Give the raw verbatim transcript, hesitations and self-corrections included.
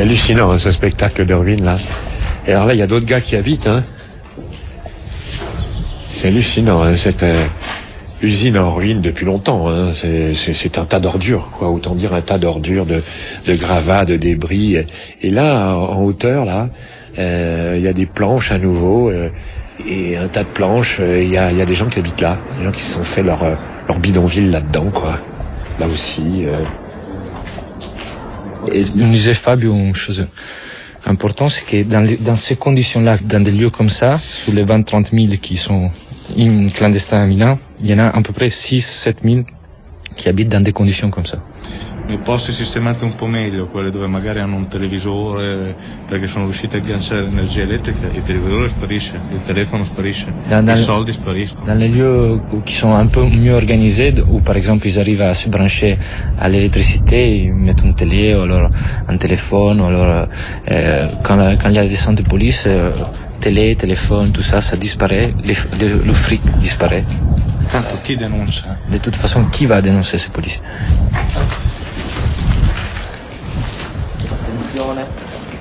hallucinant, hein, ce spectacle de ruines là. Et alors là, il y a d'autres gars qui habitent. Hein. C'est hallucinant, hein, cette euh, usine en ruine depuis longtemps. Hein. C'est, c'est, c'est un tas d'ordures, quoi. Autant dire un tas d'ordures, de, de gravats, de débris. Et là, en, en hauteur, là, euh, il y a des planches à nouveau. Euh, et un tas de planches. Il euh, y, a, y a des gens qui habitent là. Des gens qui se sont fait leur, euh, leur bidonville là-dedans, quoi. Là aussi. Euh... Et nous disait Fabio une chose importante, c'est que dans, les, dans ces conditions-là, dans des lieux comme ça, sur les vingt à trente mille qui sont in clandestins à Milan, il y en a à peu près six à sept mille qui habitent dans des conditions comme ça. Nei posti sistemati un po' meglio, quelli dove magari hanno un televisore perché sono riusciti a agganciare l'energia elettrica, il televisore sparisce, il telefono sparisce, dans, dans i soldi spariscono. Dans les lieux qui sont un peu mieux organisés, où par exemple ils arrivent à se brancher à l'électricité, ils mettent une télé ou alors un téléphone, ou alors euh, quand, quand il y a des centres de police, euh, télé, téléphone, tout ça, ça disparaît, les, le, le fric disparaît. Tanto chi denuncia? De toute façon, qui va dénoncer ces policiers? Attenzione.